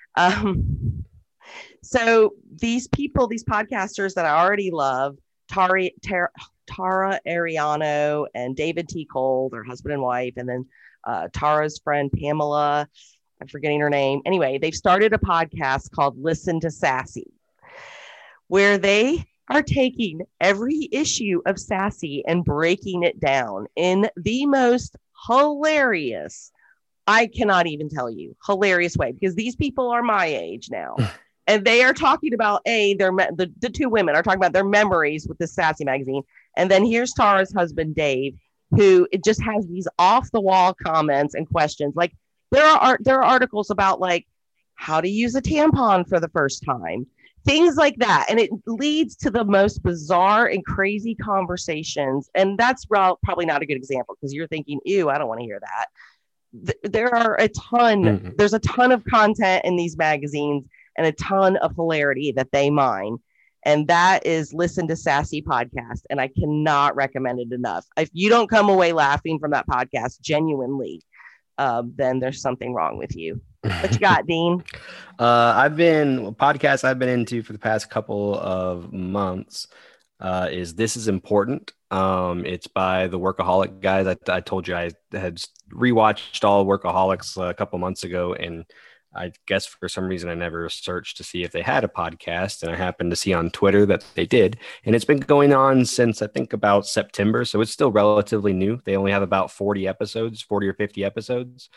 so these podcasters that I already love, Tara Ariano and David T. Cole, their husband and wife, and then Tara's friend Pamela, I'm forgetting her name. Anyway, they've started a podcast called Listen to Sassy, where they are taking every issue of Sassy and breaking it down in the most hilarious, I cannot even tell you, hilarious way, because these people are my age now. And they are talking about the two women are talking about their memories with this Sassy magazine. And then here's Tara's husband, Dave, who it just has these off the wall comments and questions. Like there are articles about like how to use a tampon for the first time, things like that. And it leads to the most bizarre and crazy conversations. And that's probably not a good example because you're thinking, ew, I don't want to hear that. There are there's a ton of content in these magazines and a ton of hilarity that they mine. And that is Listen to Sassy podcast. And I cannot recommend it enough. If you don't come away laughing from that podcast genuinely, then there's something wrong with you. What you got, Dean? Podcasts I've been into for the past couple of months is This Is Important. It's by the Workaholic guys. I told you I had rewatched all Workaholics a couple months ago, and I guess for some reason I never searched to see if they had a podcast, and I happened to see on Twitter that they did. And it's been going on since I think about September, so it's still relatively new. They only have about 40 or 50 episodes.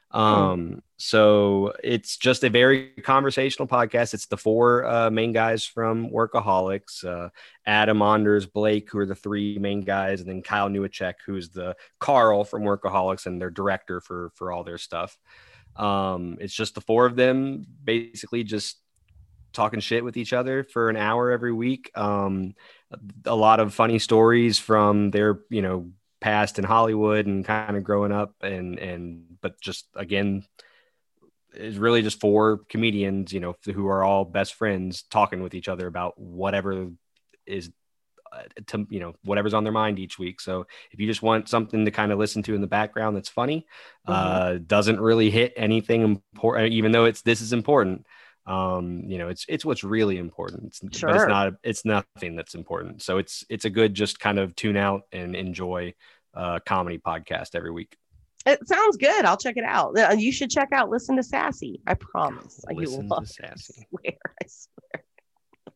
So it's just a very conversational podcast. It's the four main guys from Workaholics, Adam, Anders, Blake, who are the three main guys, and then Kyle Newacek, who's the Carl from Workaholics and their director for all their stuff. It's just the four of them basically just talking shit with each other for an hour every week. A lot of funny stories from their, past in Hollywood and kind of growing up but just again, it's really just four comedians, who are all best friends talking with each other about whatever is whatever's on their mind each week. So if you just want something to kind of listen to in the background that's funny, doesn't really hit anything important, even though this is important. It's what's really important. Sure. But it's nothing that's important. So it's a good just kind of tune out and enjoy comedy podcast every week. It sounds good. I'll check it out. You should check out Listen to Sassy. I promise. Listen to Sassy. I swear.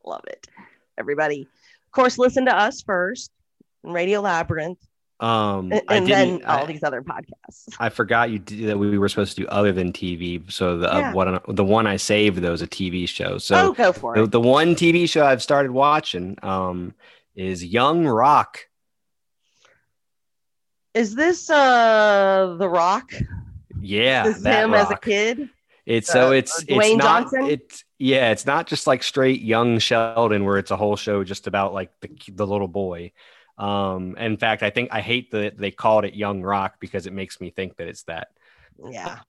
Love it. Everybody, of course, listen to us first, Radio Labyrinth, and then all these other podcasts. I forgot that we were supposed to do other than TV. So the one I saved though is a TV show. So go for it. The one TV show I've started watching is Young Rock. Is this The Rock? Yeah, is this him Rock. As a kid? It's Dwayne Johnson. It's not just like straight young Sheldon where it's a whole show just about like the little boy. In fact, I hate that they called it Young Rock because it makes me think that it's that. Yeah.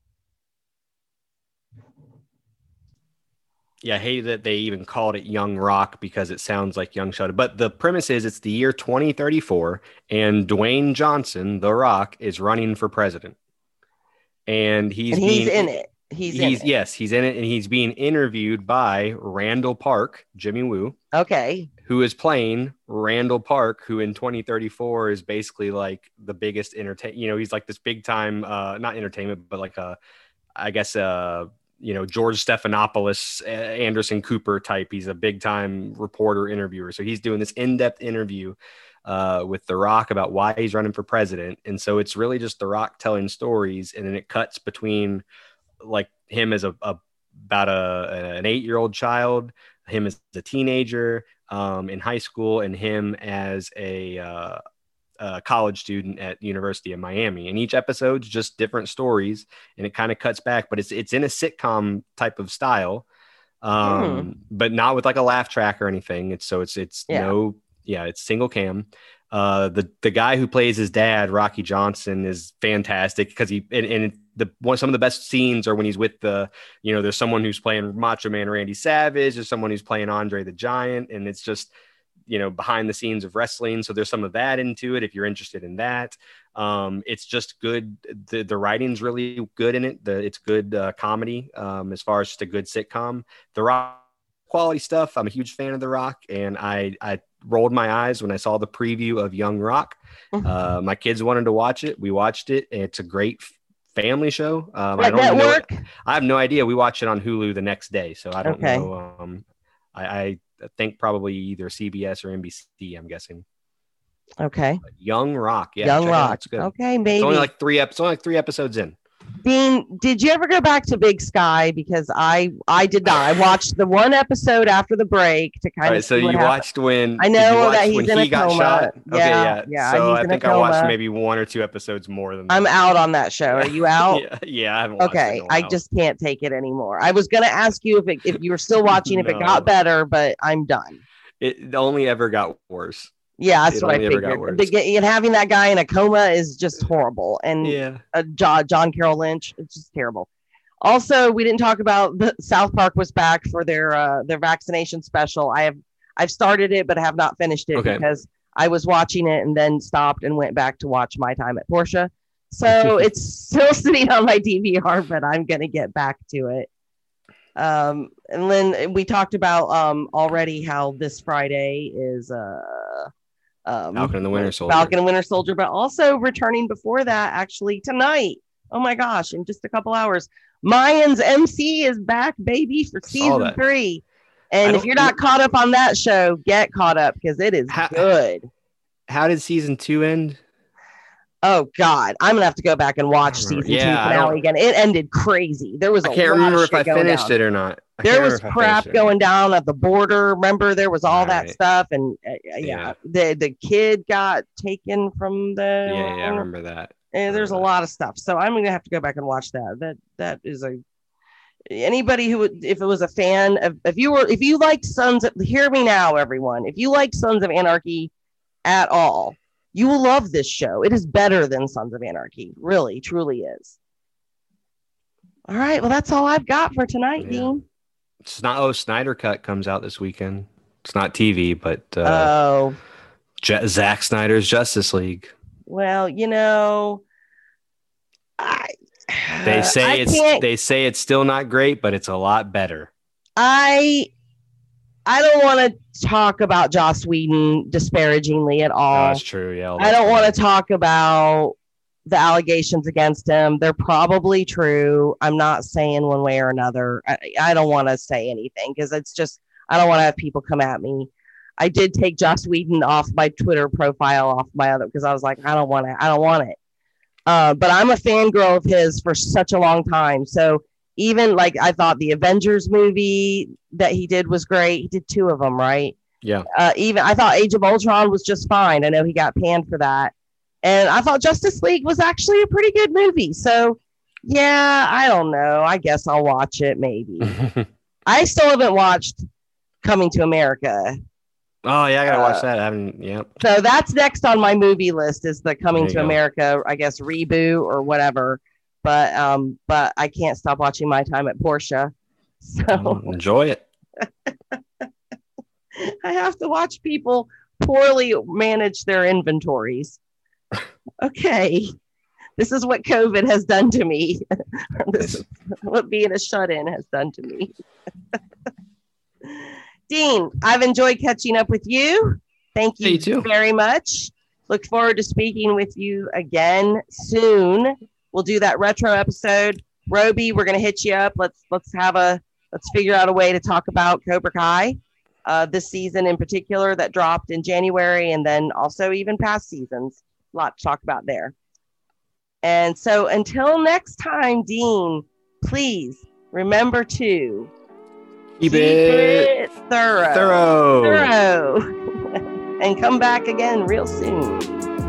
Yeah, I hate that they even called it Young Rock because it sounds like Young Sheldon. But the premise is it's the year 2034 and Dwayne Johnson, The Rock, is running for president. And he's in it. Yes, he's in it. And he's being interviewed by Randall Park, Jimmy Woo. Okay. Who is playing Randall Park, who in 2034 is basically like the biggest he's like this big time, not entertainment, but like George Stephanopoulos, Anderson Cooper type. He's a big time reporter interviewer. So he's doing this in-depth interview with The Rock about why he's running for president. And so it's really just The Rock telling stories. And then it cuts between like him as about an 8-year-old child, him as a teenager in high school, and him as a college student at University of Miami. And each episode's just different stories, and it kind of cuts back, but it's in a sitcom type of style, but not with like a laugh track or anything. It's single cam. The guy who plays his dad, Rocky Johnson, is fantastic because some of the best scenes are when he's with there's someone who's playing Macho Man Randy Savage, there's someone who's playing Andre the Giant, and it's just behind the scenes of wrestling. So there's some of that into it if you're interested in that. It's just good. The writing's really good in it. It's good comedy as far as just a good sitcom. The Rock quality stuff. I'm a huge fan of The Rock, and I rolled my eyes when I saw the preview of Young Rock. My kids wanted to watch it. We watched it, and it's a great family show. I have no idea. We watched it on Hulu the next day, so I don't know. I think probably either CBS or NBC, I'm guessing. Okay. But Young Rock. Yeah. Young Rock. It's good. Okay, maybe. It's only like three episodes in. Dean, did you ever go back to Big Sky? Because I did not. I watched the one episode after the break to kind of. So you watched when I know that he's in a got coma. Shot? Okay, yeah. So I think I watched maybe 1 or 2 episodes more than that. I'm out on that show. Are you out? yeah, I haven't watched it in a while. I just can't take it anymore. I was going to ask you if you were still watching, if it got better, but I'm done. It only ever got worse. Yeah, that's what I figured. And having that guy in a coma is just horrible. And John Carroll Lynch, it's just terrible. Also, we didn't talk about South Park was back for their vaccination special. I've started it, but have not finished it because I was watching it and then stopped and went back to watch My Time at Portia. So it's still sitting on my DVR, but I'm going to get back to it. And then we talked about already how this Friday is Falcon and the Winter Soldier, but also returning before that, actually tonight. Oh my gosh, in just a couple hours, Mayans MC is back, baby, for season 3. And if you're not caught up on that show, get caught up because it is good. How did season 2 end? Oh God, I'm gonna have to go back and watch season 2 finale again. It ended crazy. There was I can't remember if I finished it or not. There was crap going down at the border. Remember, there was all that stuff, and the kid got taken from the. Yeah, I remember that. And there's a lot of stuff, so I'm gonna have to go back and watch that. That is anybody who would, if it was a fan of, if you liked hear me now, everyone. If you like Sons of Anarchy at all, you will love this show. It is better than Sons of Anarchy. Really, truly is. All right. Well, that's all I've got for tonight, Dean. It's not. Snyder Cut comes out this weekend. It's not TV, but Zack Snyder's Justice League. Well, they say it's still not great, but it's a lot better. I don't want to talk about Joss Whedon disparagingly at all. No, that's true. Yeah. I don't want to talk about the allegations against him. They're probably true. I'm not saying one way or another. I don't want to say anything because it's just, I don't want to have people come at me. I did take Joss Whedon off my Twitter profile, off my other, because I was like, I don't want it. But I'm a fangirl of his for such a long time. So even like, I thought the Avengers movie that he did was great. He did 2 of them, right? Yeah. Even I thought Age of Ultron was just fine. I know he got panned for that. And I thought Justice League was actually a pretty good movie. So yeah, I don't know. I guess I'll watch it maybe. I still haven't watched Coming to America. Oh yeah, I gotta watch that. I haven't. Yep. So that's next on my movie list, is the Coming to America, I guess, reboot or whatever. But I can't stop watching My Time at Portia. So enjoy it. I have to watch people poorly manage their inventories. Okay. This is what COVID has done to me. This is what being a shut-in has done to me. Dean, I've enjoyed catching up with you. Thank you very much. Look forward to speaking with you again soon. We'll do that retro episode. Roby, we're going to hit you up. Let's figure out a way to talk about Cobra Kai this season in particular that dropped in January, and then also even past seasons. A lot to talk about there. And so until next time, Dean, please remember to keep it thorough. And come back again real soon.